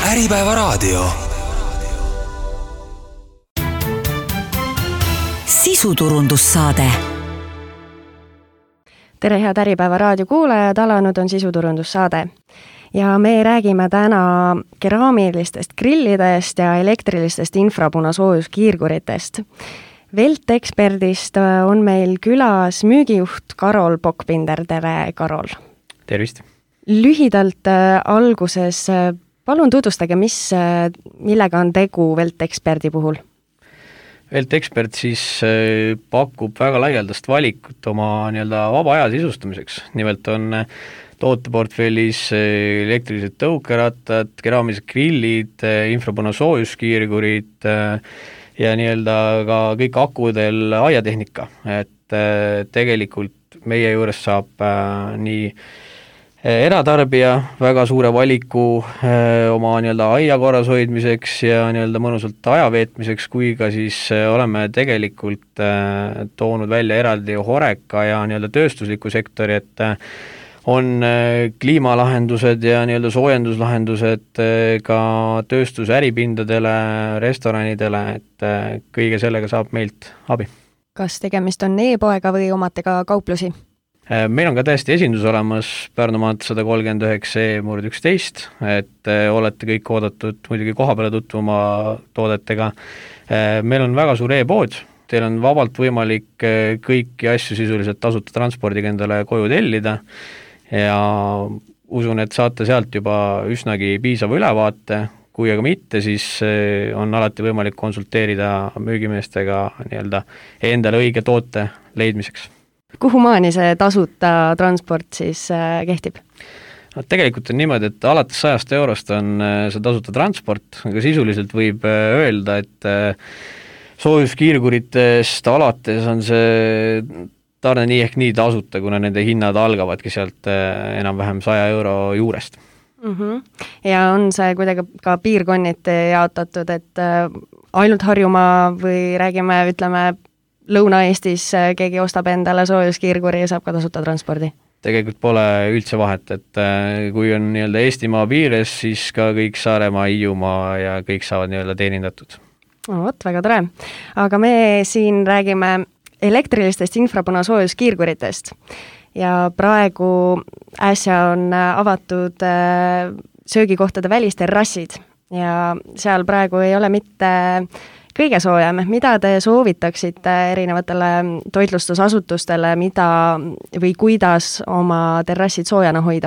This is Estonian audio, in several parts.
Äripäevaraadio. Sisuturundussaade. Tere, head Äripäevaraadio kuulajad, alanud on sisuturundussaade. Ja me räägime täna keraamilistest grillidest ja elektrilistest infrapunasoojuskiirguritest. Velteksperdist on meil külas müügijuht Karol Pockbinder. Tere, Karol! Tervist! Lühidalt alguses palun tutvustage, millega on tegu Velteksperdi puhul? Veltekspert siis pakub väga laialdast valikut oma vaba aja sisustamiseks. Nimelt on tooteportfellis elektrilised tõukerattad, keraamilised grillid, infrapunasoojuskiirgurid ja ka kõik akudel aiatehnika. Et tegelikult meie juures saab nii eratarbija väga suure valiku oma aia korras hoidmiseks ja mõnusalt aja veetmiseks, kui ka siis oleme tegelikult toonud välja eraldi Horeca ja tööstusliku sektori, et on kliimalahendused ja soojenduslahendused ka tööstuse äripindadele, restoranidele, et kõige sellega saab meilt abi. Kas tegemist on e-poega või omate ka kauplusi? Meil on ka täiesti esindus olemas Pärnu maantee 139/11, et olete kõik oodatud muidugi koha peale tutvuma toodetega. Meil on väga suur e-pood, teil on vabalt võimalik kõiki asju sisuliselt tasuta transpordiga endale koju tellida ja usun, et saate sealt juba üsnagi piisava ülevaate, kui aga mitte, siis on alati võimalik konsulteerida müügimeestega endale õige toote leidmiseks. Kuhu maani see tasuta transport siis kehtib? Tegelikult on niimoodi, et alates 100 eurost on see tasuta transport, aga sisuliselt võib öelda, et soojuskiirguritest alates on see tarne nii ehk nii tasuta, kuna nende hinnad algavadki sealt enam-vähem 100 euro juurest. Ja on see kuidagi ka piirkonniti jaotatud, et ainult Harjumaa või räägime, Lõuna-Eestis keegi ostab endale soojuskiirguri ja saab ka tasuta transpordi? Tegelikult pole üldse vahet, et kui on Eestimaa piires, siis ka kõik Saaremaa, Hiiumaa ja kõik saavad teenindatud. Väga tore. Aga me siin räägime elektrilistest infrapunasoojuskiirguritest ja praegu äsja on avatud söögikohtade välisterrassid ja seal praegu ei ole mitte kõige soojem. Mida te soovitaksite erinevatele toitlustusasutustele, või kuidas oma terrassid soojana hoida?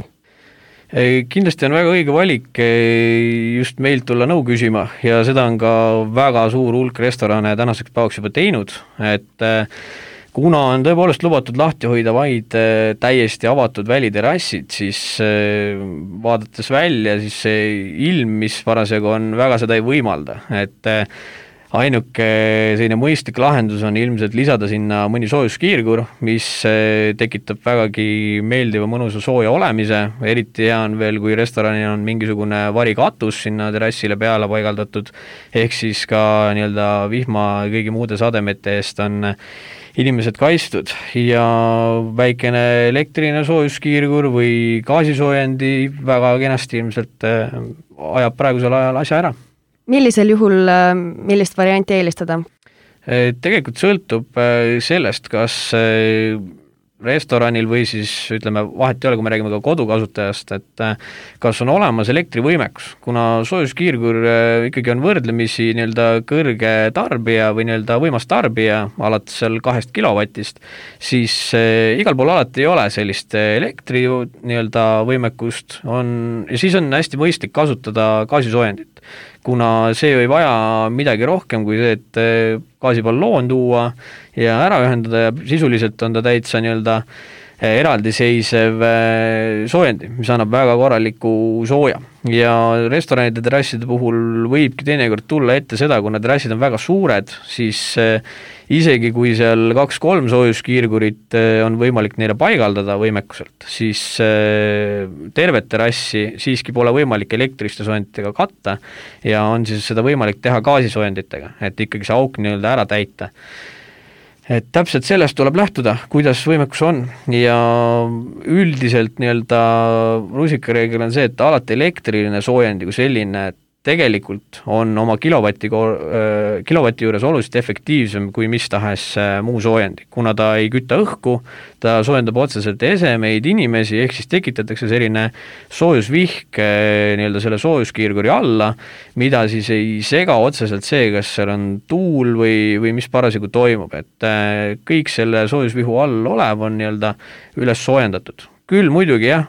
Kindlasti on väga õige valik just meilt tulla nõu küsima ja seda on ka väga suur hulk restorane tänaseks päevaks juba teinud, et kuna on tõepoolest lubatud lahti hoida vaid täiesti avatud väliterrassid, siis vaadates välja, siis see ilm, mis parasjagu on, väga seda ei võimalda, et ainuke selline mõistlik lahendus on ilmselt lisada sinna mõni soojuskiirgur, mis tekitab vägagi meeldiva mõnusa sooja olemise, eriti hea on veel, kui restoranil on mingisugune varikatus sinna terrassile peale paigaldatud, ehk siis ka vihma ja kõigi muude sademete eest on inimesed kaitstud ja väikene elektriline soojuskiirgur või gaasisoojendi väga kenasti ilmselt ajab praegusel ajal asja ära. Millisel juhul, millist varianti eelistada? Tegelikult sõltub sellest, kas restoranil või siis vahet ei ole, kui me räägime ka kodukasutajast, et kas on olemas elektrivõimekus, kuna soojuskiirgur ikkagi on võrdlemisi kõrge tarbija või võimas tarbija, alates seal 2 kilovatist, siis igal pool alati ei ole sellist elektri võimekust ja siis on hästi mõistlik kasutada gaasisoojendit, kuna see ei vaja midagi rohkem kui see, et gaasiballoon tuua ja ära ühendada ja sisuliselt on ta täitsa eraldiseisev soojendi, mis annab väga korraliku sooja. Ja restoranide terrasside puhul võibki teinekord tulla ette seda, kui need terrassid on väga suured, siis isegi kui seal 2-3 soojuskiirgurit on võimalik neile paigaldada võimekuselt, siis tervet terrassi siiski pole võimalik elektriliste soojenditega katta ja on siis seda võimalik teha gaasisoojenditega, et ikkagi see auk ära täita. Et täpselt sellest tuleb lähtuda, kuidas võimekus on ja üldiselt rusikareegel on see, et alati elektriline soojendi kui selline, et tegelikult on oma kilovati juures oluliselt efektiivsem kui mis tahes muu soojendik, kuna ta ei küta õhku, ta soojendab otseselt esemeid, inimesi, ehk siis tekitatakse selline soojusvihk nii-öelda selle soojuskiirguri alla, mida siis ei sega otseselt see, kas seal on tuul või mis parasjagu toimub, et kõik selle soojusvihu all olev on nii-öelda üles soojendatud. Küll muidugi jah,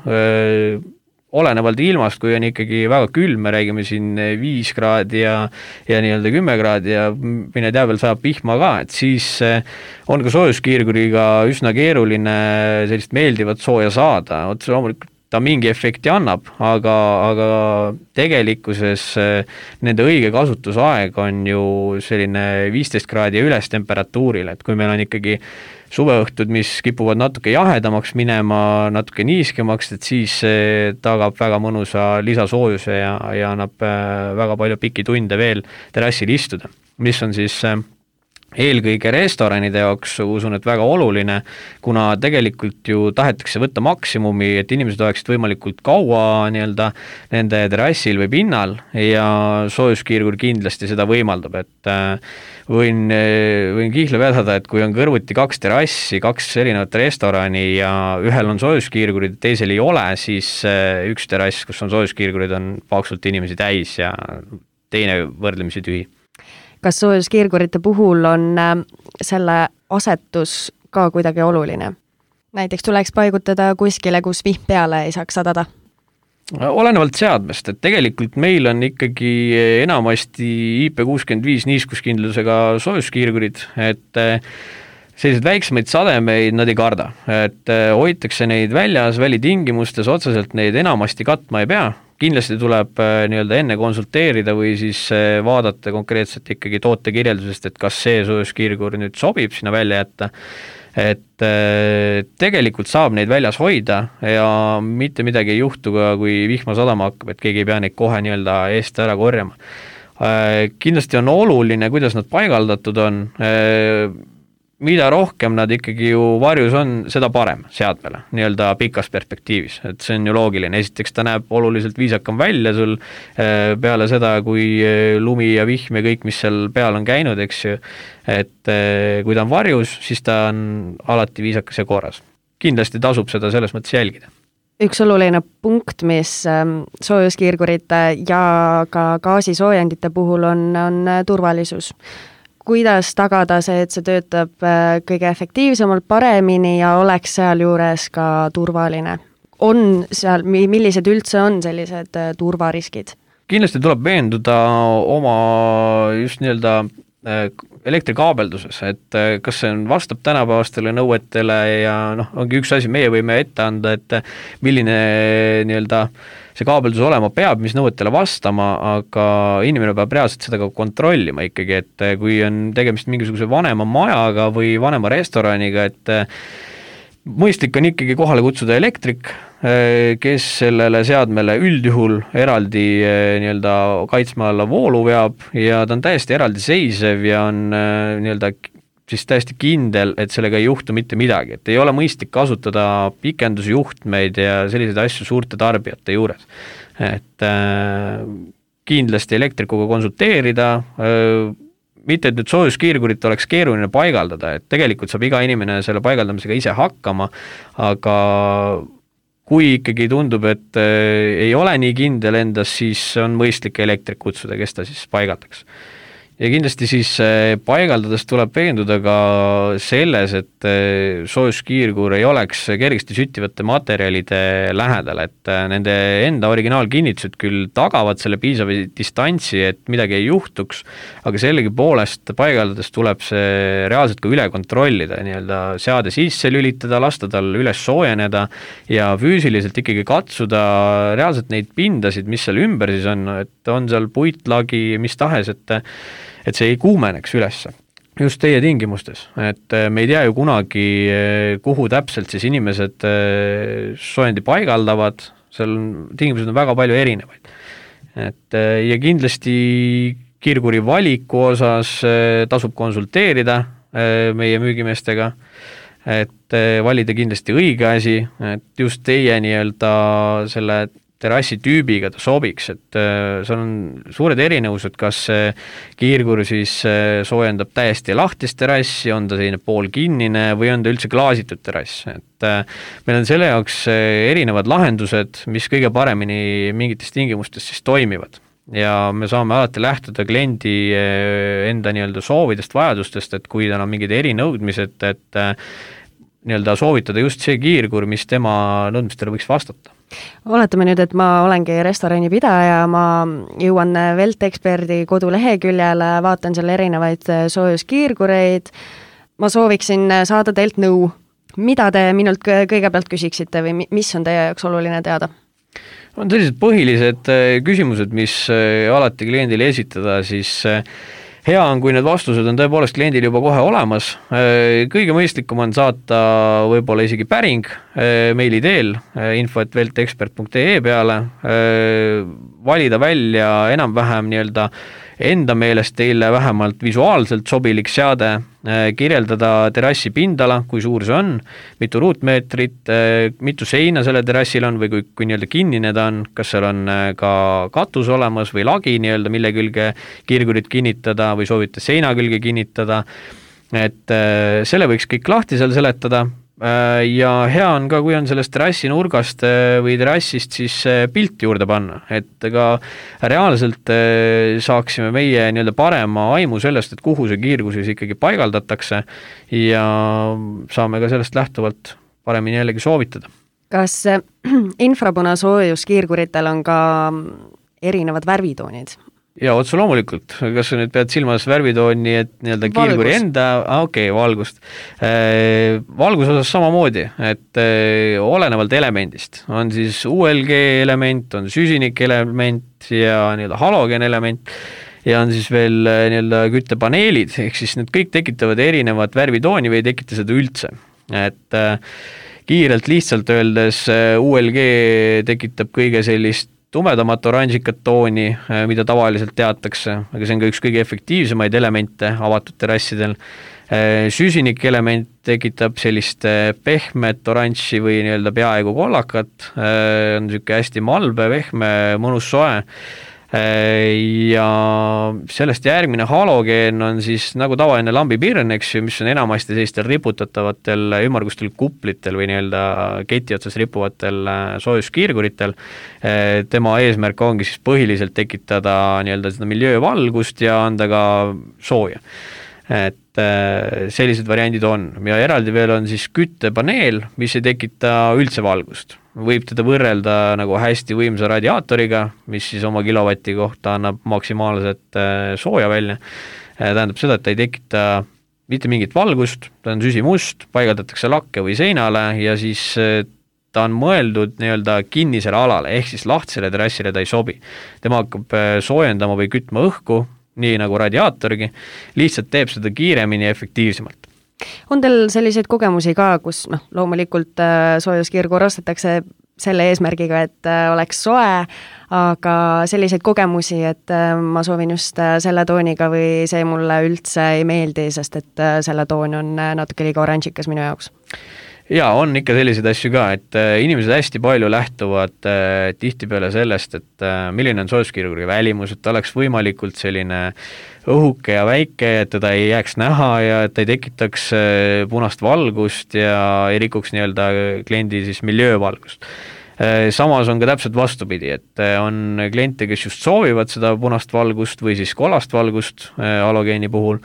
olenevalt ilmast, kui on ikkagi väga külm, me räägime siin 5 kraadi ja nii-öelda 10 kraadi ja mine tea veel sajab vihma ka, et siis on ka soojuskiirguriga üsna keeruline sellist meeldivat sooja saada, otse loomulikult ta mingi efekti annab, aga tegelikkuses nende õige kasutusaeg on ju selline 15 kraadi ja üles temperatuuril, et kui meil on ikkagi suveõhtud, mis kipuvad natuke jahedamaks minema, natuke niiskemaks, et siis tagab väga mõnusa lisasoojuse ja annab väga palju pikki tunde veel terrassil istuda, mis on siis eelkõige restoranide jaoks usun, et väga oluline, kuna tegelikult ju tahetakse võtta maksimumi, et inimesed oleksid võimalikult kaua nii-öelda nende terrassil või pinnal ja soojuskiirgur kindlasti seda võimaldab, et võin kihla vedada, et kui on kõrvuti 2 terrassi, 2 erinevat restorani ja ühel on soojuskiirgurid, teisel ei ole, siis üks terrass, kus on soojuskiirgurid, on paksult inimesi täis ja teine võrdlemisi tühi. Kas soojuskiirgurite puhul on selle asetus ka kuidagi oluline? Näiteks tuleks paigutada kuskile, kus vihm peale ei saaks sadada? Olenevalt seadmest, et tegelikult meil on ikkagi enamasti IP65 niiskuskindlusega soojuskiirgurid, et sellised väiksemaid sademeid nad ei karda, et hoitakse neid väljas, välitingimustes, otseselt neid enamasti katma ei pea. Kindlasti tuleb nii-öelda enne konsulteerida või siis vaadata konkreetselt ikkagi tootekirjeldusest, et kas see soojuskiirgur nüüd sobib sinna välja jätta, et tegelikult saab neid väljas hoida ja mitte midagi ei juhtu ka, kui vihma sadama hakkab, et keegi ei pea neid kohe nii-öelda eest ära korjama. Kindlasti on oluline, kuidas nad paigaldatud on, mida rohkem nad ikkagi ju varjus on, seda parem seadmele, nii-öelda pikas perspektiivis, et see on ju loogiline, esiteks ta näeb oluliselt viisakam välja sul peale seda, kui lumi ja vihm ja kõik, mis seal peal on käinud, eks ju, et kui ta on varjus, siis ta on alati viisakas ja korras. Kindlasti tasub seda selles mõttes jälgida. Üks oluline punkt, mis soojuskiirgurite ja ka gaasisoojendite puhul on turvalisus. Kuidas tagada see, et see töötab kõige efektiivsemalt, paremini ja oleks seal juures ka turvaline? On seal, millised üldse on sellised turvariskid? Kindlasti tuleb veenduda oma just nii-öelda elektrikaabelduses, et kas see vastab tänapäevastele nõuetele ja ongi üks asi, meie võime ette anda, et milline nii-öelda see kaabeldus olema peab, mis nõuetele vastama, aga inimene peab reaalselt seda ka kontrollima ikkagi, et kui on tegemist mingisuguse vanema majaga või vanema restoraniga, et mõistlik on ikkagi kohale kutsuda elektrik, kes sellele seadmele üldjuhul eraldi nii-öelda kaitsma alla voolu veab ja ta on täiesti eraldi seisev ja on nii-öelda siis täiesti kindel, et sellega ei juhtu mitte midagi, et ei ole mõistlik kasutada pikendusjuhtmeid ja selliseid asju suurte tarbijate juures. Et kindlasti elektrikuga konsulteerida, mitte et nüüd soojuskiirgurit oleks keeruline paigaldada, et tegelikult saab iga inimene selle paigaldamisega ise hakkama, aga kui ikkagi tundub, et ei ole nii kindel endas, siis on mõistlik elektrik kutsuda, kes ta siis paigaldaks. Ja kindlasti siis paigaldades tuleb veenduda ka selles, et soojuskiirgur ei oleks kergesti süttivate materjalide lähedal, et nende enda originaalkinnitused küll tagavad selle piisava distantsi, et midagi ei juhtuks, aga sellegi poolest paigaldades tuleb see reaalselt ka üle kontrollida, nii-öelda seade sisse lülitada, lasta tal üles soojeneda ja füüsiliselt ikkagi katsuda reaalselt neid pindasid, mis seal ümber siis on, et on seal puitlagi, mis tahes, et see ei kuumeneks ülesse. Just teie tingimustes, et me ei tea ju kunagi, kuhu täpselt siis inimesed soojendi paigaldavad, seal tingimused on väga palju erinevaid. Et, ja kindlasti kiirguri valiku osas tasub konsulteerida meie müügimeestega, et valida kindlasti õige asi, et just teie nii-öelda selle terrassitüübiga ta sobiks, et seal on suured erinevused, kas see kiirgur siis soojendab täiesti lahtist terrassi, on ta selline poolkinnine või on ta üldse klaasitud terrass, et meil on selle jaoks erinevad lahendused, mis kõige paremini mingites tingimustes siis toimivad. Ja me saame alati lähtuda kliendi enda nii-öelda soovidest, vajadustest, et kui tal on mingid erinõudmised, et nii-öelda soovitada just see kiirgur, mis tema nõudmistele võiks vastata. Oletame nüüd, et ma olengi restorani pidaja, ma jõuan Velteksperdi koduleheküljele, vaatan seal erinevaid soojuskiirgureid, ma sooviksin saada teilt nõu. Mida te minult kõigepealt küsiksite või mis on teie jaoks oluline teada? On sellised põhilised küsimused, mis alati kliendile esitada, siis hea on, kui need vastused on tõepoolest kliendil juba kohe olemas. Kõige mõistlikum on saata võib-olla isegi päring meili teel info@veltekspert.ee peale, valida välja enam-vähem nii-öelda enda meelest teile vähemalt visuaalselt sobilik seade, kirjeldada terrassi pindala, kui suur see on, mitu ruutmeetrit, mitu seina selle terrassil on või kui nii-öelda kinnine ta on, kas seal on ka katus olemas või lagi nii-öelda, mille külge kiirgurit kinnitada või soovite seina külge kinnitada, et selle võiks kõik lahti seal seletada. Ja hea on ka, kui on sellest terrassi nurgast või terrassist siis pilt juurde panna, et ka reaalselt saaksime meie nii-öelda parema aimu sellest, et kuhu see kiirgus siis ikkagi paigaldatakse ja saame ka sellest lähtuvalt paremini jällegi soovitada. Kas infrapunasoojuskiirguritel on ka erinevad värvitoonid? Ja otse loomulikult, kas sa nüüd pead silmas värvitooni, et nii-öelda kiirguri enda, valgust. Valguse osas samamoodi, et olenevalt elemendist on siis ULG element, on süsinik element ja nii-öelda halogen element ja on siis veel nii-öelda küttepaneelid, ehk siis need kõik tekitavad erinevat värvitooni või ei tekita seda üldse. Et kiirelt lihtsalt öeldes ULG tekitab kõige sellist tumedamat oranžikat tooni, mida tavaliselt teatakse, aga see on ka üks kõige efektiivsemaid elemente avatud terrassidel. Süsinik element tekitab sellist pehmet oranži või nii-öelda peaaegu kollakat, on niisugune hästi malbe, pehme, mõnus soe. Ja sellest järgmine halogeen on siis nagu tavaline lambipirn, eks ju, mis on enamasti sellistel riputatavatel ümmargustel kuplitel või nii-öelda keti otsas ripuvatel soojuskiirguritel. Tema eesmärk ongi siis põhiliselt tekitada nii-öelda seda miljöövalgust ja anda ka sooja. Et sellised variandid on ja eraldi veel on siis küttepaneel, mis ei tekita üldse valgust. Võib teda võrrelda nagu hästi võimsa radiaatoriga, mis siis oma kilovati kohta annab maksimaalset sooja välja. Tähendab seda, et ta ei tekita mitte mingit valgust, ta on süsimust, paigaldatakse lakke või seinale ja siis ta on mõeldud nii-öelda kinnisele alale, ehk siis lahtisele terrassile ta ei sobi. Tema hakkab soojendama või kütma õhku, nii nagu radiaatorgi, lihtsalt teeb seda kiiremini ja efektiivsemalt. On teil selliseid kogemusi ka, kus loomulikult soojuskiirgur ostetakse selle eesmärgiga, et oleks soe, aga selliseid kogemusi, et ma soovin just selle tooniga või see mulle üldse ei meeldi, sest et selle toon on natuke liiga oranžikas minu jaoks? Jaa, on ikka selliseid asju ka, et inimesed hästi palju lähtuvad tihtipeale sellest, et milline on soojuskiirguri välimus, et ta oleks võimalikult selline õhuke ja väike, et teda ei jääks näha ja et ei tekitaks punast valgust ja ei rikuks nii-öelda kliendi siis miljöövalgust. Samas on ka täpselt vastupidi, et on kliente, kes just soovivad seda punast valgust või siis kollast valgust halogeeni puhul,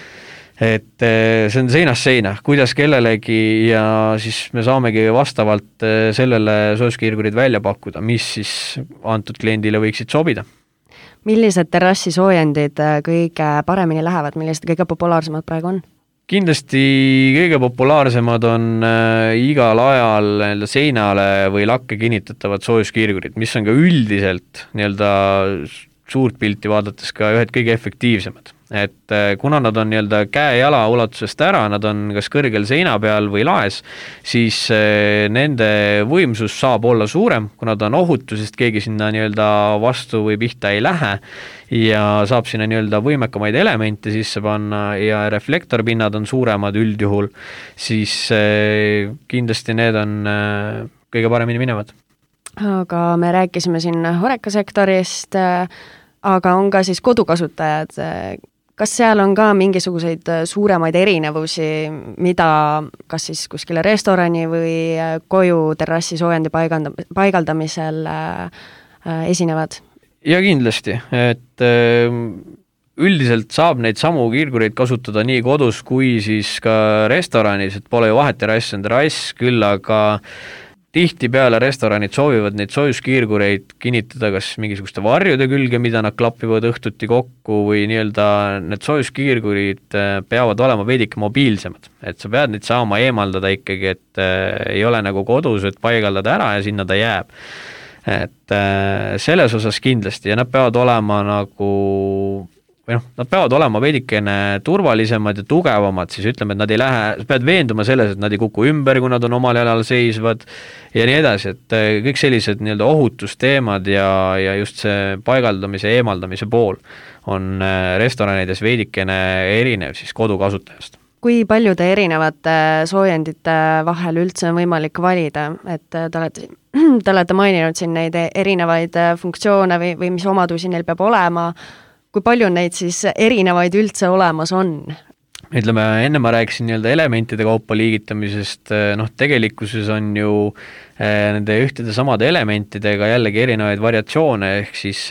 et see on seinast seina, kuidas kellelegi ja siis me saamegi vastavalt sellele soojuskiirgurid välja pakkuda, mis siis antud kliendile võiksid sobida. Millised terrassisoojendid kõige paremini lähevad, millised kõige populaarsemad praegu on? Kindlasti kõige populaarsemad on igal ajal seinale või lakke kinnitatavad soojuskiirgurid, mis on ka üldiselt nii-öelda suurt pilti vaadates ka ühed kõige efektiivsemad. Et kuna nad on nii-öelda käe-jala ulatusest ära, nad on kas kõrgel seina peal või laes, siis nende võimsus saab olla suurem, kuna ta on ohutu, sest keegi sinna nii-öelda vastu või pihta ei lähe ja saab sinna nii-öelda võimekamaid elemente sisse panna ja reflektorpinnad on suuremad üldjuhul, siis kindlasti need on kõige paremini minevad. aga me rääkisime siin horekasektorist, aga on ka siis kodukasutajad. Kas seal on ka mingisuguseid suuremaid erinevusi, mida kas siis kuskile restorani või koju terrassi soojendi paigaldamisel esinevad? Ja kindlasti, et üldiselt saab neid samu kiirgureid kasutada nii kodus kui siis ka restoranis, et pole ju vahet, terrass on terrass, küll aga tihtipeale restoranid soovivad neid soojuskiirgureid kinnitada kas mingisuguste varjude külge, mida nad klapivad õhtuti kokku või nii-öelda need soojuskiirgurid peavad olema veidike mobiilsemad. Et sa pead neid saama eemaldada ikkagi, et ei ole nagu kodus, et paigaldada ära ja sinna ta jääb. Et selles osas kindlasti ja nad peavad olema nagu nad peavad olema veidikene turvalisemad ja tugevamad, siis ütleme, et nad ei lähe, sa pead veenduma selles, et nad ei kuku ümber, kui nad on omal jalal seisvad ja nii edasi, et kõik sellised nii-öelda ohutusteemad ja just see paigaldamise ja eemaldamise pool on restoranides veidikene erinev siis kodukasutajast. Kui paljude erinevate soojendite vahel üldse on võimalik valida, et te olete maininud siin neid erinevaid funktsioone või mis omadusi neil peab olema, kui palju neid siis erinevaid üldse olemas on? Ütleme, enne ma rääkisin nii-öelda elementide kaupa liigitamisest, tegelikkuses on ju nende ühtede samade elementidega jällegi erinevaid variatsioone, ehk siis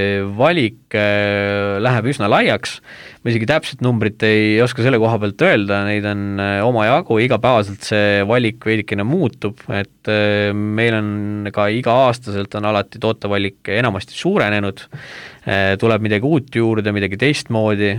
valik läheb üsna laiaks, ma isegi täpselt numbrit ei oska selle koha pealt öelda, neid on omajagu, igapäevaselt see valik veidikene muutub, et meil on ka iga-aastaselt on alati tootevalik enamasti suurenenud, tuleb midagi uut juurde, midagi teistmoodi,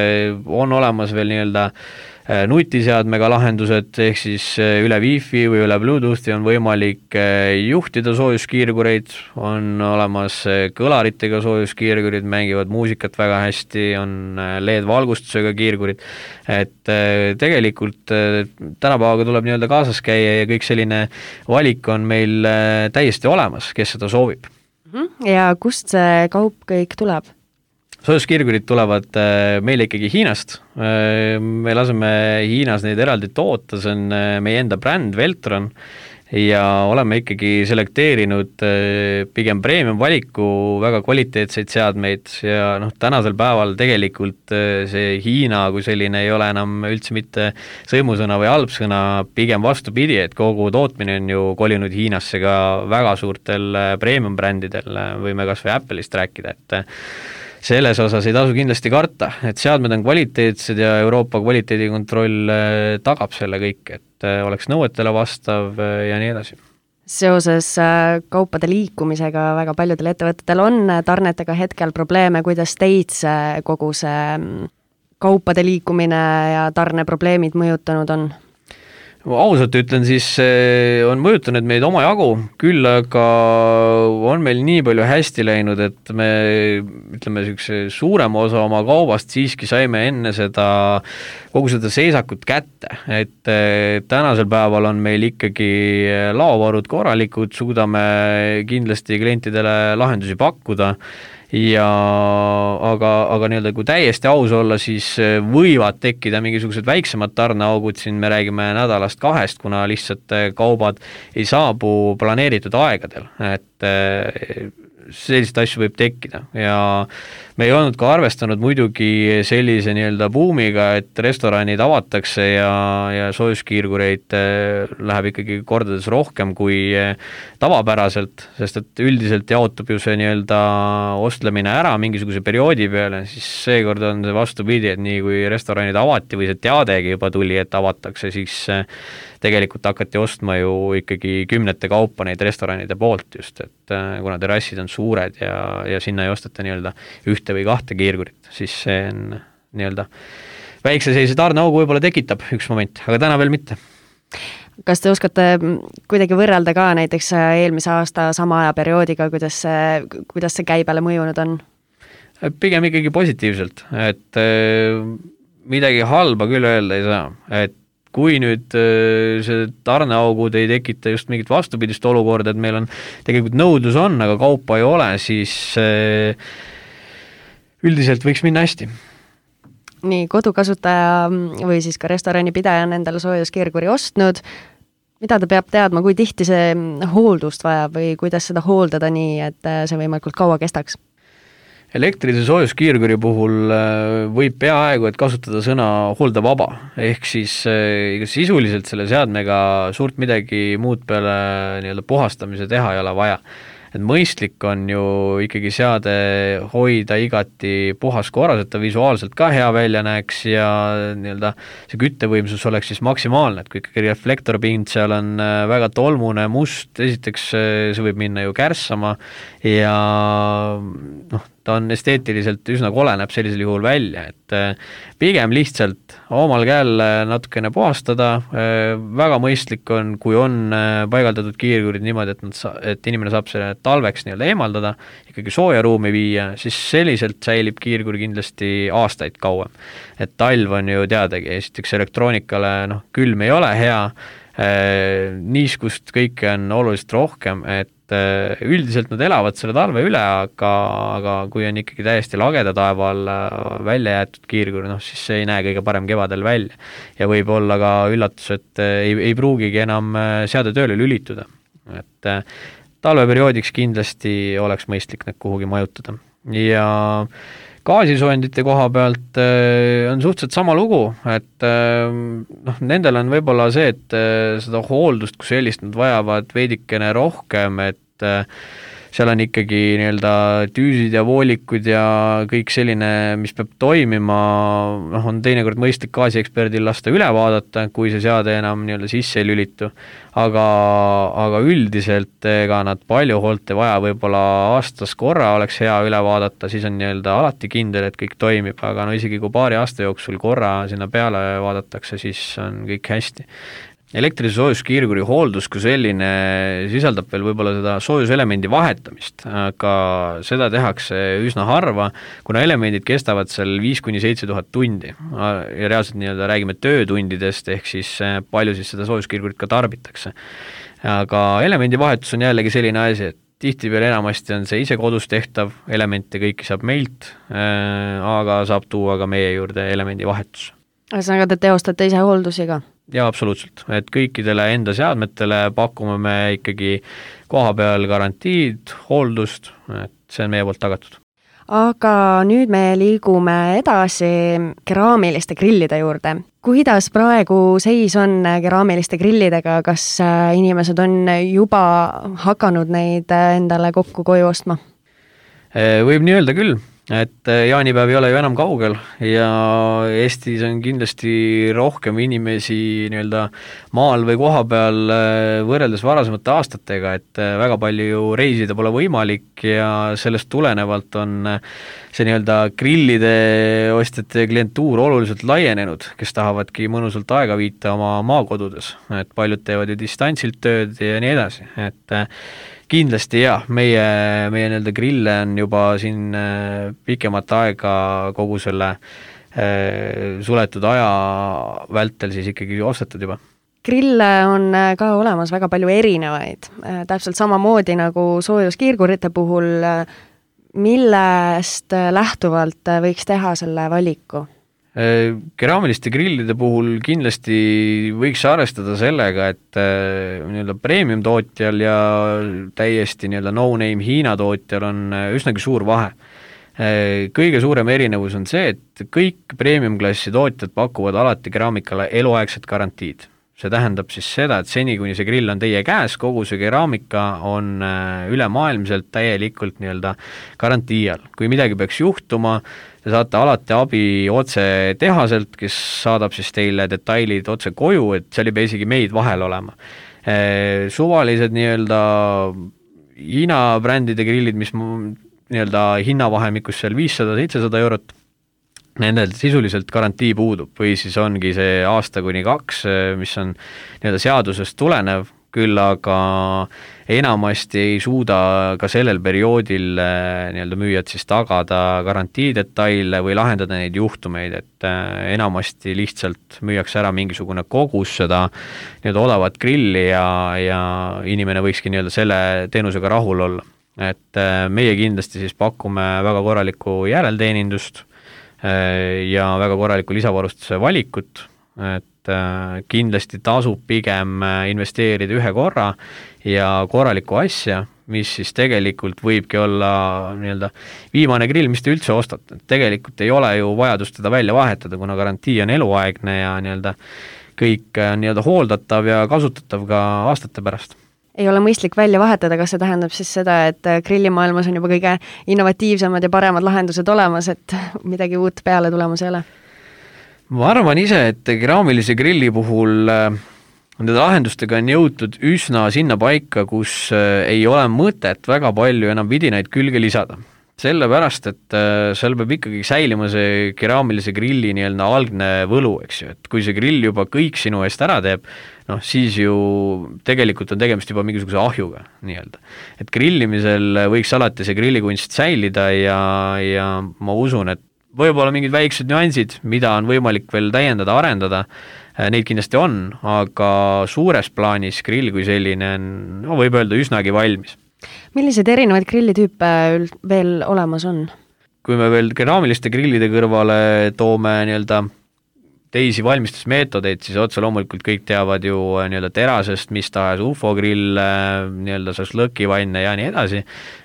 on olemas veel nii-öelda nutiseadmega lahendused, ehk siis üle Wi-Fi või üle Bluetoothi on võimalik juhtida soojuskiirgureid, on olemas kõlaritega soojuskiirgurid, mängivad muusikat väga hästi, on LED-valgustusega kiirgurid, et tegelikult tänapäevaga tuleb nii-öelda kaasas käia ja kõik selline valik on meil täiesti olemas, kes seda soovib. Ja kust see kaup kõik tuleb? Soojuskiirgurid tulevad meile ikkagi Hiinast. Me laseme Hiinas neid eraldi toota, see on meie enda bränd Veltron ja oleme ikkagi selekteerinud pigem premium valiku väga kvaliteetseid seadmeid ja tänasel päeval tegelikult see Hiina kui selline ei ole enam üldse mitte sõimusõna või halbsõna, pigem vastupidi, et kogu tootmine on ju kolinud Hiinasse ka väga suurtel premium brändidel, võime kas või Apple'ist rääkida, et selles osas ei tasu kindlasti karta, et seadmed on kvaliteetsed ja Euroopa kvaliteedikontroll tagab selle kõik, et oleks nõuetele vastav ja nii edasi. Seoses kaupade liikumisega väga paljudel ettevõtetel on tarnetega hetkel probleeme, kuidas teid see kogu see kaupade liikumine ja tarneprobleemid mõjutanud on? Ausalt ütlen, siis on mõjutanud meid omajagu, küll aga on meil nii palju hästi läinud, et me ütleme suurema osa oma kaubast siiski saime enne seda kogu seda seisakut kätte, et tänasel päeval on meil ikkagi laovarud korralikud, suudame kindlasti klientidele lahendusi pakkuda ja aga nii-öelda kui täiesti aus olla, siis võivad tekkida mingisugused väiksemad tarneaugud, siin me räägime nädalast 2, kuna lihtsalt kaubad ei saabu planeeritud aegadel, et selliseid asju võib tekkida ja me ei olnud ka arvestanud muidugi sellise nii-öelda buumiga, et restoranid avatakse ja soojuskiirgureid läheb ikkagi kordades rohkem kui tavapäraselt, sest et üldiselt jaotub ju see nii-öelda ostlemine ära mingisuguse perioodi peale, siis seekord on see vastupidi, et nii kui restoranid avati või see teadegi juba tuli, et avatakse, siis tegelikult hakati ostma ju ikkagi kümnete kaupa neid restoranide poolt just, et kuna terrassid on suured ja sinna ei osteta nii-öelda ühte või 2 kiirgurit, siis see on nii-öelda väikse sellise tarneaugu võib-olla tekitab üks moment, aga täna veel mitte. Kas te oskate kuidagi võrrelda ka näiteks eelmise aasta sama ajaperioodiga, kuidas see käibele mõjunud on? Pigem ikkagi positiivselt, et midagi halba küll öelda ei saa, et kui nüüd see tarneaugud ei tekita just mingit vastupidist olukorda, et meil on tegelikult nõudlus on, aga kaupa ei ole, siis üldiselt võiks minna hästi. Nii, kodukasutaja või siis ka restoranipidaja on endale soojuskiirguri ostnud, Mida ta peab teadma, kui tihti see hooldust vajab või kuidas seda hooldada nii, et see võimalikult kaua kestaks? Elektrilise soojuskiirguri puhul võib peaaegu et kasutada sõna hooldavaba, ehk siis sisuliselt selle seadmega suurt midagi muud peale nii-öelda puhastamise teha ei ole vaja. Et mõistlik on ju ikkagi seade hoida igati puhas korras, et ta visuaalselt ka hea välja näeks ja nii-öelda see küttevõimsus oleks siis maksimaalne, et kui ikkagi reflektorpind seal on väga tolmune, must, esiteks see võib minna ju kärssama ja ta on esteetiliselt üsna kole, näeb sellisel juhul välja, et pigem lihtsalt omal käel natukene puhastada, väga mõistlik on, kui on paigaldatud kiirgurid niimoodi, et inimene saab selle talveks nii-öelda eemaldada, ikkagi sooja ruumi viia, siis selliselt säilib kiirgur kindlasti aastaid kauem. Et talv on ju teadagi, esiteks elektroonikale külm ei ole hea, niiskust kõike on oluliselt rohkem, et üldiselt nad elavad selle talve üle, aga kui on ikkagi täiesti lageda taeva all välja jäetud kiirgur, siis see ei näe kõige parem kevadel välja. Ja võib olla ka üllatus, et ei pruugigi enam seade tööle lülituda. Et talveperioodiks kindlasti oleks mõistlik need kuhugi majutada. Ja gaasisoojendite koha pealt on suhteliselt sama lugu, et nendel on võib-olla see, et seda hooldust kui sellist nad vajavad veidikene rohkem, et seal on ikkagi nii-öelda tüüsid ja voolikud ja kõik selline, mis peab toimima, on teinekord mõistlik gaasieksperdil lasta üle vaadata, kui see seade enam nii-öelda sisse ei lülitu. Aga üldiselt ega nad palju hoolt ei vaja, võib-olla aastas korra oleks hea üle vaadata, siis on nii-öelda alati kindel, et kõik toimib, aga isegi kui paari aasta jooksul korra sinna peale vaadatakse, siis on kõik hästi. Elektrilise soojuskiirguri hooldus kui selline sisaldab veel võib-olla seda soojuselemendi vahetamist, aga seda tehakse üsna harva, kuna elemendid kestavad seal 5-7 tundi ja reaalselt nii-öelda räägime töötundidest, ehk siis palju siis seda soojuskiirgurit ka tarbitakse. Aga elemendi vahetus on jällegi selline asi, et tihtipeale enamasti on see ise kodus tehtav, elemente kõiki saab meilt, aga saab tuua ka meie juurde elemendi vahetus. Ühesõnaga, te teostate ise hooldusi ka? Jaa, absoluutselt, et kõikidele enda seadmetele pakume me ikkagi koha peal garantiid, hooldust, et see on meie poolt tagatud. Aga nüüd me liigume edasi keraamiliste grillide juurde. Kuidas praegu seis on keraamiliste grillidega, kas inimesed on juba hakanud neid endale kokku koju ostma? Võib nii öelda küll. Et jaanipäev ei ole ju enam kaugel ja Eestis on kindlasti rohkem inimesi nii-öelda maal või koha peal võrreldes varasemate aastatega, et väga palju ju reisida pole võimalik ja sellest tulenevalt on see nii-öelda grillide ostjate klientuur oluliselt laienenud, kes tahavadki mõnusalt aega viita oma maakodudes, et paljud teevad ju distantsilt tööd ja nii edasi, et kindlasti jah, meie nii-öelda grille on juba siin pikemat aega kogu selle suletud aja vältel siis ikkagi ostetud juba. Grille on ka olemas väga palju erinevaid, täpselt samamoodi nagu soojuskiirgurite puhul, millest lähtuvalt võiks teha selle valiku? Keraamiliste grillide puhul kindlasti võiks arvestada sellega, et nii-öelda premium tootjal ja täiesti nii-öelda no-name Hiina tootjal on üsnagi suur vahe. Kõige suurem erinevus on see, et kõik premium-klassi tootjad pakuvad alati keraamikale eluaegset garantiid. See tähendab siis seda, et seni, kuni see grill on teie käes, kogu see keraamika on ülemaailmselt täielikult nii-öelda garantii all. Kui midagi peaks juhtuma, te saate alati abi otse tehaselt, kes saadab siis teile detailid otse koju, et seal ei pea isegi meid vahel olema. Suvalised nii-öelda Hiina brändide grillid, mis nii-öelda hinnavahemikus seal 500-700 eurot, nendel sisuliselt garantii puudub või siis ongi see aasta kuni 2, mis on nii-öelda seadusest tulenev, küll aga enamasti ei suuda ka sellel perioodil nii-öelda müüjad siis tagada garantiidetaile või lahendada neid juhtumeid, et enamasti lihtsalt müüakse ära mingisugune kogus seda nii-öelda odavat grilli ja inimene võikski nii-öelda selle teenusega rahul olla. Et meie kindlasti siis pakume väga korralikku järelteenindust ja väga korraliku lisavarustuse valikut, et et kindlasti tasub pigem investeerida ühe korra ja korralikku asja, mis siis tegelikult võibki olla nii-öelda viimane grill, mis te üldse ostate. Tegelikult ei ole ju vajadust teda välja vahetada, kuna garantii on eluaegne ja nii-öelda kõik nii-öelda hooldatav ja kasutatav ka aastate pärast. Ei ole mõistlik välja vahetada, kas see tähendab siis seda, et grillimaailmas on juba kõige innovatiivsemad ja paremad lahendused olemas, et midagi uut peale tulemas ei ole? Ma arvan ise, et keraamilise grilli puhul nende lahendustega on jõutud üsna sinna paika, kus ei ole mõtet väga palju enam vidinaid külge lisada. Sellepärast, et seal peab ikkagi säilima see keraamilise grilli nii-öelda algne võlu, eks ju, et kui see grill juba kõik sinu eest ära teeb, siis ju tegelikult on tegemist juba mingisuguse ahjuga nii-öelda. Et grillimisel võiks alati see grillikunst säilida ja ma usun, et võib-olla mingid väiksed nüansid, mida on võimalik veel täiendada, arendada, neid kindlasti on, aga suures plaanis grill kui selline on, võib öelda, üsnagi valmis. Millised erinevaid grillitüüpe veel olemas on? Kui me veel keraamiliste grillide kõrvale toome nii-öelda teisi valmistusmeetodeid, siis otse loomulikult kõik teavad ju nii-öelda terasest, mis tahes UFO-grill, nii-öelda šašlõkivanne ja nii edasi.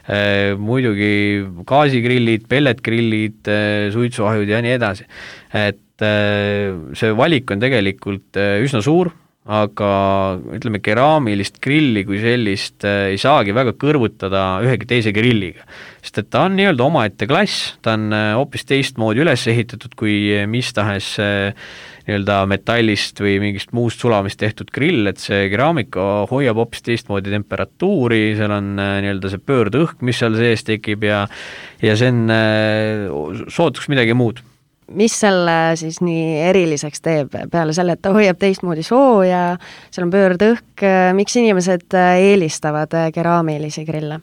Muidugi gaasigrillid, pelletgrillid, suitsuahjud ja nii edasi. Et see valik on tegelikult üsna suur, aga ütleme, keraamilist grilli kui sellist ei saagi väga kõrvutada ühegi teise grilliga, sest et ta on nii-öelda omaette klass, ta on hoopis teistmoodi üles ehitatud kui mis tahes nii-öelda metallist või mingist muust sulamist tehtud grill, et see keraamika hoiab hoopis teistmoodi temperatuuri, seal on nii-öelda see pöördõhk, mis seal sees tekib ja see on sootuks midagi muud. Mis selle siis nii eriliseks teeb peale selle, et ta hoiab teistmoodi sooja, seal on pöördõhk, miks inimesed eelistavad keraamilisi grille?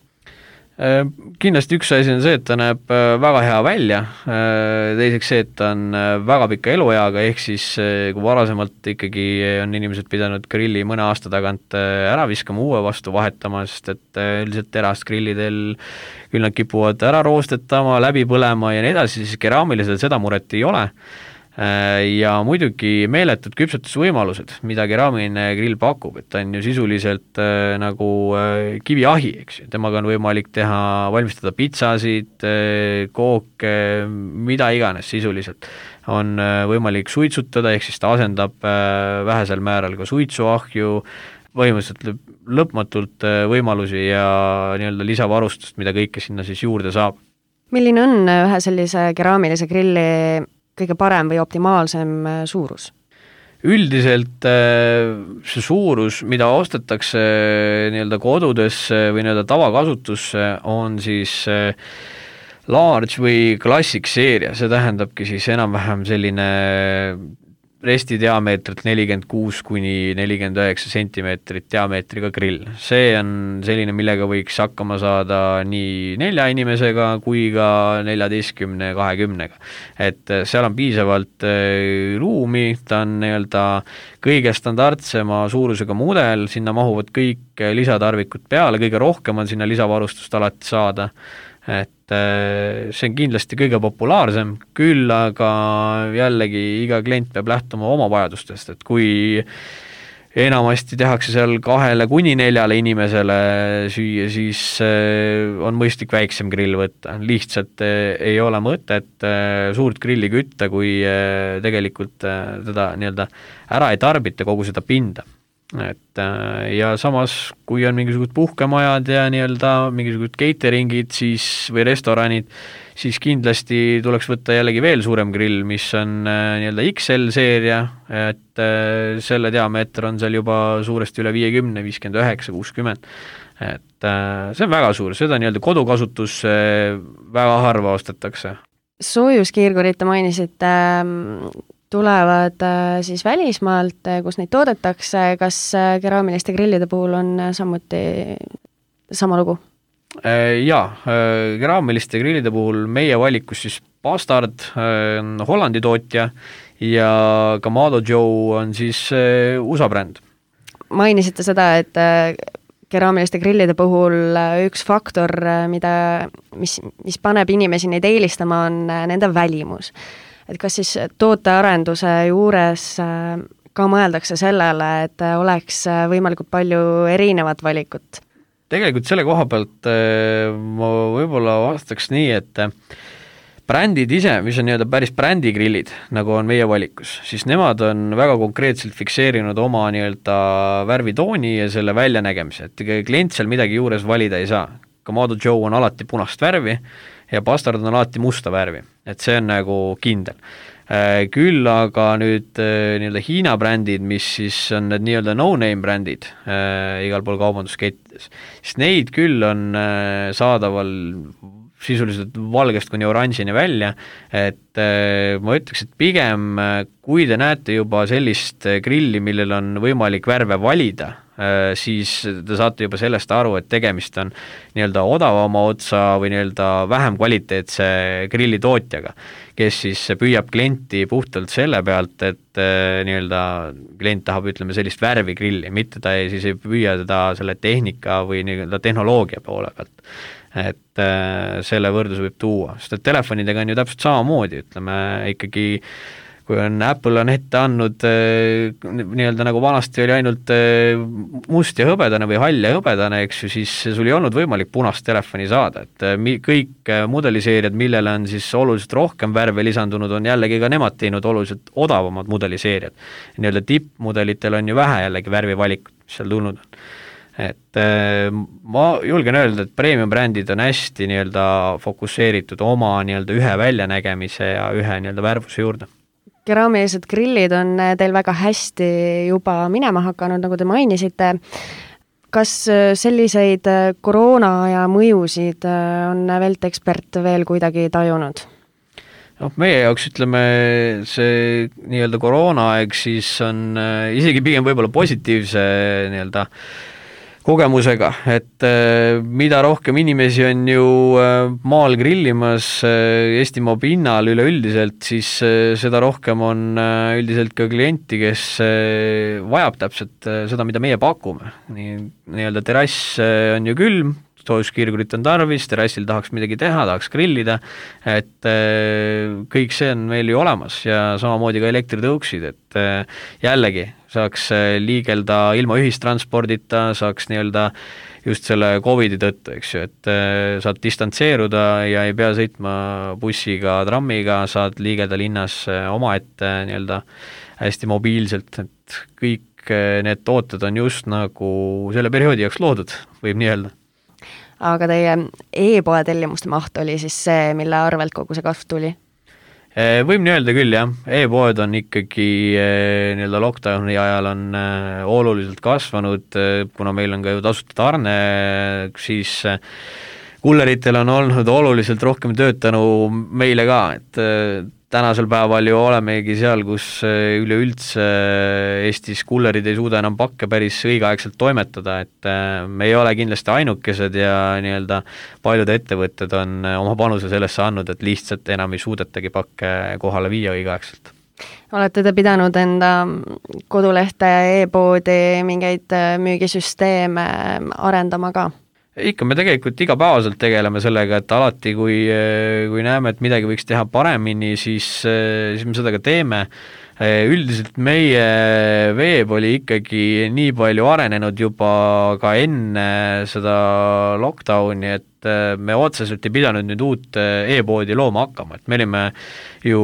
Kindlasti üks asi on see, et ta näeb väga hea välja, teiseks see, et ta on väga pika elueaga, ehk siis kui varasemalt ikkagi on inimesed pidanud grilli mõne aasta tagant ära viskama, uue vastu vahetama, sest et üldiselt terasgrillidel küll nad kipuvad ära roostetama, läbi põlema ja nii edasi, siis keraamilisel seda muret ei ole. Ja muidugi meeletud küpsetusvõimalused, mida keraamiline grill pakub, et ta on ju sisuliselt nagu kiviahi, eks ju, temaga on võimalik valmistada pitsasid, kooke, mida iganes sisuliselt. On võimalik suitsutada, ehk siis ta asendab vähesel määral ka suitsuahju, põhimõtteliselt lõpmatult võimalusi ja nii-öelda lisavarustust, mida kõike sinna siis juurde saab. Milline on ühe sellise keraamilise grilli kõige parem või optimaalsem suurus? Üldiselt see suurus, mida ostetakse nii-öelda kodudesse või nii-öelda tavakasutusse, on siis large või classic seeria, see tähendabki siis enam-vähem selline resti diameetrit 46 kuni 49 sentimeetrit diameetriga grill. See on selline, millega võiks hakkama saada nii 4 inimesega kui ka 14-20. Et seal on piisavalt ruumi, ta on nii-öelda kõige standardsema suurusega mudel, sinna mahuvad kõik lisatarvikud peale, kõige rohkem on sinna lisavarustust alati saada. Et see on kindlasti kõige populaarsem, küll aga jällegi iga klient peab lähtuma oma vajadustest, et kui enamasti tehakse seal 2 kuni 4 inimesele süüa, siis on mõistlik väiksem grill võtta. Lihtsalt ei ole mõtet suurt grilli kütta, kui tegelikult teda nii-öelda ära ei tarbita kogu seda pinda. Et ja samas, kui on mingisugused puhkemajad ja nii-öelda mingisugused cateringid siis, või restoranid, siis kindlasti tuleks võtta jällegi veel suurem grill, mis on nii-öelda XL-seeria, et selle diameeter on seal juba suuresti üle 50, 59, 60. Et see on väga suur, seda nii-öelda kodukasutus väga harva ostetakse. Soojuskiirgurit mainisite, tulevad siis välismaalt, kus neid toodetakse, kas keraamiliste grillide puhul on samuti sama lugu? Jaa, keraamiliste grillide puhul meie valikus siis Bastard, Hollandi tootja, ja Kamado Joe on siis USA bränd. Mainisite seda, et keraamiliste grillide puhul üks faktor, mis paneb inimesi neid eelistama, on nende välimus. Et kas siis tootearenduse juures ka mõeldakse sellele, et oleks võimalikult palju erinevat valikut? Tegelikult selle koha pealt ma võib-olla vastaks nii, et brändid ise, mis on nii-öelda päris brändigrillid, nagu on meie valikus, siis nemad on väga konkreetselt fikseerinud oma nii-öelda värvitooni ja selle väljanägemise, et klient seal midagi juures valida ei saa. Kamado Joe on alati punast värvi ja Bastard on alati musta värvi, et see on nagu kindel. Küll aga nüüd nii-öelda Hiina brändid, mis siis on need nii-öelda no-name brändid igal pool kaubanduskettides, siis neid küll on saadaval sisuliselt valgest kuni oranžini välja, et ma ütleks, et pigem kui te näete juba sellist grilli, millel on võimalik värve valida, siis te saate juba sellest aru, et tegemist on nii-öelda odavama otsa või nii-öelda vähem kvaliteetse grillitootjaga, kes siis püüab klienti puhtalt selle pealt, et nii-öelda klient tahab, ütleme, sellist värvigrilli, mitte ta siis ei püüa teda selle tehnika või nii-öelda tehnoloogia poole pealt. Et selle võrdluse võib tuua, sest et telefonidega on ju täpselt samamoodi, ütleme ikkagi, kui on Apple on ette andnud nii-öelda nagu vanasti oli ainult must ja hõbedane või hall ja hõbedane, eks ju, siis sul ei olnud võimalik punast telefoni saada, et kõik mudeliseerijad, millele on siis oluliselt rohkem värve lisandunud, on jällegi ka nemad teinud oluliselt odavamad mudeliseerijad. Nii-öelda tippmudelitel on ju vähe jällegi värvivalikut, mis seal tulnud on. Et ma julgen öelda, et premium brändid on hästi nii-öelda fokusseeritud oma nii-öelda ühe väljanägemise ja ühe nii-öelda värvuse juurde. Keraamilised grillid on teil väga hästi juba minema hakanud, nagu te mainisite. Kas selliseid koroona ja mõjusid on Veltekspert veel kuidagi tajunud? Meie jaoks ütleme, see nii-öelda koroonaaeg siis on isegi pigem võib-olla positiivse nii-öelda kogemusega, et mida rohkem inimesi on ju maal grillimas Eestimaa pinnal üleüldiselt, siis seda rohkem on üldiselt ka klienti, kes vajab täpselt seda, mida meie pakume. Nii-öelda terrass on ju külm, soojuskiirgurit on tarvis, terrassil tahaks midagi teha, tahaks grillida, et kõik see on meil ju olemas ja samamoodi ka elektritõuksid, et jällegi saaks liigelda ilma ühistranspordita, saaks nii-öelda just selle COVID-i tõttu, eks ju, et saad distantseeruda ja ei pea sõitma bussiga, trammiga, saad liigelda linnas omaette nii-öelda hästi mobiilselt, et kõik need tooted on just nagu selle perioodi jaoks loodud, võib nii öelda. Aga teie e-poe tellimuste maht oli siis see, mille arvelt kogu see kasv tuli? Võib nii öelda küll, jah. E-poed on ikkagi nii-öelda lockdowni ajal on oluliselt kasvanud, kuna meil on ka ju tasuta tarne, siis kulleritel on olnud oluliselt rohkem töötanu meile ka, et tänasel päeval ju olemegi seal, kus üleüldse Eestis kullerid ei suuda enam pakke päris õigeaegselt toimetada, et me ei ole kindlasti ainukesed ja nii-öelda paljud ettevõtted on oma panuse sellesse andnud, et lihtsalt enam ei suudetagi pakke kohale viia õigeaegselt. Olete te pidanud enda kodulehte, e-poodi, mingeid müügisüsteeme arendama ka? Ikka me tegelikult igapäevaselt tegeleme sellega, et alati, kui näeme, et midagi võiks teha paremini, siis me seda ka teeme. Üldiselt meie veeb oli ikkagi nii palju arenenud juba ka enne seda lockdowni, et me otseselt ei pidanud nüüd uut e-poodi looma hakkama, et me olime ju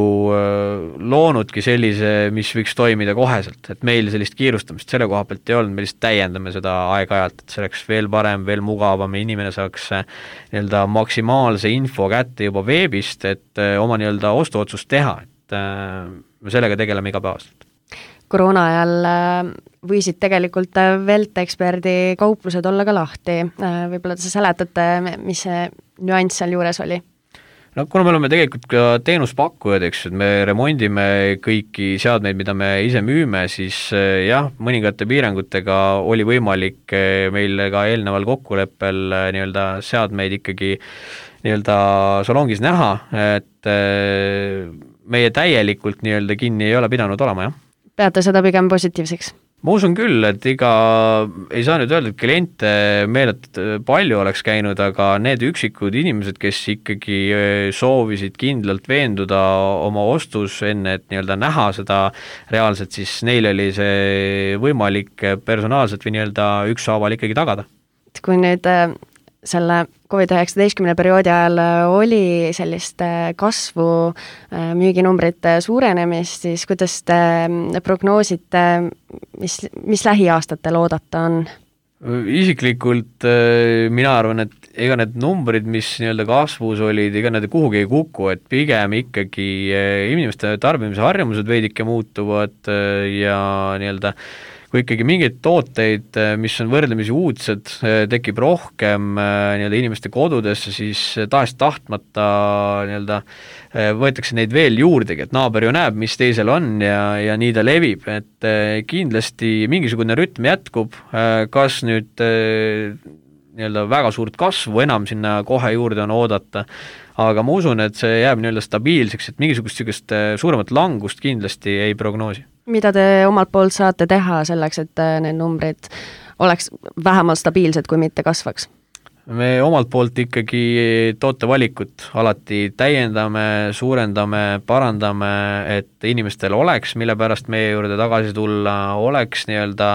loonudki sellise, mis võiks toimida koheselt, et meil sellist kiirustamist selle koha pealt ei olnud, me lihtsalt täiendame seda aeg-ajalt, et see oleks veel parem, veel mugavam ja inimene saaks nii-öelda maksimaalse info kätte juba veebist, et oma nii-öelda ostuotsust teha, et me sellega tegeleme igapäevaselt. Koroona ajal võisid tegelikult Velteksperdi kauplused olla ka lahti. Võib-olla te seletate, mis see nüanss seal juures oli? No kuna me oleme tegelikult ka teenuspakkujad, eks, et me remondime kõiki seadmeid, mida me ise müüme, siis jah, mõningate piirangutega oli võimalik meil ka eelneval kokkuleppel nii-öelda seadmeid ikkagi nii-öelda salongis näha, et meie täielikult nii-öelda kinni ei ole pidanud olema, jah. Peate seda pigem positiivseks? ma usun küll, et ei saa nüüd öelda, et kliente meeletult palju oleks käinud, aga need üksikud inimesed, kes ikkagi soovisid kindlalt veenduda oma ostus enne, et nii-öelda näha seda reaalselt, siis neil oli see võimalik personaalselt või nii-öelda ükshaaval ikkagi tagada. Kui nüüd selle COVID-19 perioodi ajal oli sellist kasvu, müüginumbrite suurenemist, siis kuidas te prognoosite, mis lähiaastatel oodata on? Isiklikult mina arvan, et ega need numbrid, mis nii-öelda kasvus olid, ega need kuhugi ei kuku, et pigem ikkagi inimeste tarbimise harjumused veidike muutuvad ja nii-öelda kui ikkagi mingeid tooteid, mis on võrdlemisi uudsed, tekib rohkem nii-öelda inimeste kodudesse, siis tahes-tahtmata nii-öelda võetakse neid veel juurdegi, et naaber ju näeb, mis teisel on ja nii ta levib, et kindlasti mingisugune rütm jätkub, kas nüüd nii-öelda väga suurt kasvu enam sinna kohe juurde on oodata, aga ma usun, et see jääb nii-öelda stabiilseks, et mingisugust suuremat langust kindlasti ei prognoosi. Mida te omalt poolt saate teha selleks, et need numbrid oleks vähemalt stabiilsed, kui mitte kasvaks? Me omalt poolt ikkagi tootevalikut alati täiendame, suurendame, parandame, et inimestel oleks, mille pärast meie juurde tagasi tulla, oleks nii-öelda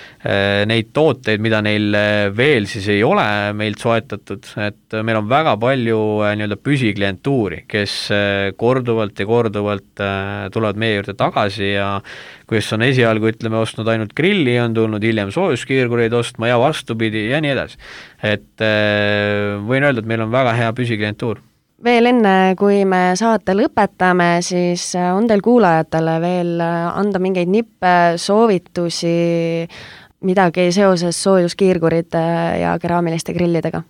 neid tooteid, mida neil veel siis ei ole meilt soetatud, et meil on väga palju nii-öelda püsiklientuuri, kes korduvalt ja korduvalt tulevad meie juurde tagasi ja kes on esialgu, ütleme, ostnud ainult grilli, on tulnud hiljem soojuskiirgureid ostma ja vastupidi ja nii edasi. Et võin öelda, et meil on väga hea püsiklientuur. Veel enne, kui me saate lõpetame, siis on teil kuulajatele veel anda mingeid nippe, soovitusi, midagi seoses soojuskiirgurite ja keraamiliste grillidega?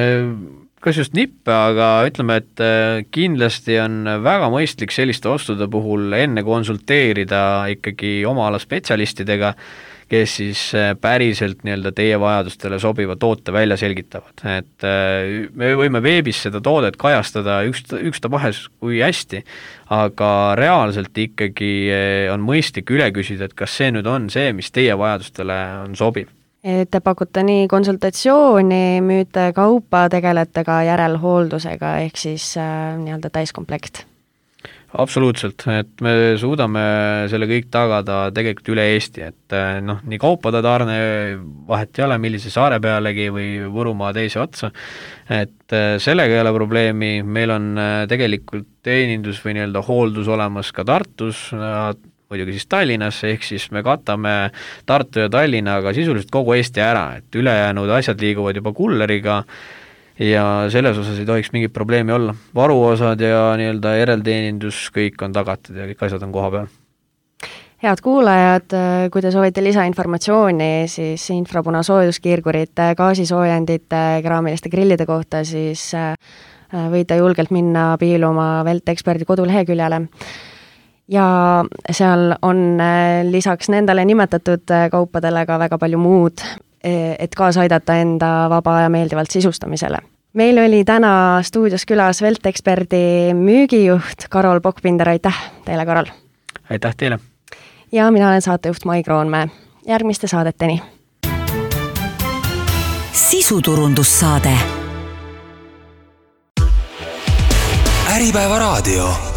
Kas just nippe, aga ütleme, et kindlasti on väga mõistlik selliste ostude puhul enne konsulteerida ikkagi oma ala spetsialistidega, kes siis päriselt nii-öelda teie vajadustele sobiva toote välja selgitavad. Et me võime veebis seda toodet kajastada ükstapuhes kui hästi, aga reaalselt ikkagi on mõistlik üle küsida, et kas see nüüd on see, mis teie vajadustele on sobiv. Te pakute nii konsultatsiooni, müüte kaupa, tegelete ka järelhooldusega, ehk siis nii-öelda täiskomplekt? Absoluutselt, et me suudame selle kõik tagada tegelikult üle Eesti, et nii kaupade tarne vahet ei ole, millise saare pealegi või Võrumaa teise otsa, et sellega ei ole probleemi, meil on tegelikult teenindus või nii-öelda hooldus olemas ka Tartus, muidugi siis Tallinnas, ehk siis me katame Tartu ja Tallinna, aga sisuliselt kogu Eesti ära, et ülejäänud asjad liiguvad juba kulleriga ja selles osas ei tohiks mingit probleemi olla. Varuosad ja nii-öelda järelteenindus, kõik on tagatud ja kõik asjad on koha peal. Head kuulajad, kui te soovite lisainformatsiooni, siis infrapuna soojuskiirgurite, gaasisoojendite, keraamiliste grillide kohta, siis võite julgelt minna piiluma Velteksperdi koduleheküljele. Ja seal on lisaks nendele nimetatud kaupadele ka väga palju muud, et kaasa aidata enda vaba ja meeldivalt sisustamisele. Meil oli täna stuudios külas Velteksperdi müügijuht Karol Pokkpinder, aitäh teile, Karol! Aitäh teile! Ja mina olen saatejuht Mai Kroonmäe. Järgmiste saadeteni! Sisuturundussaade Äripäeva raadio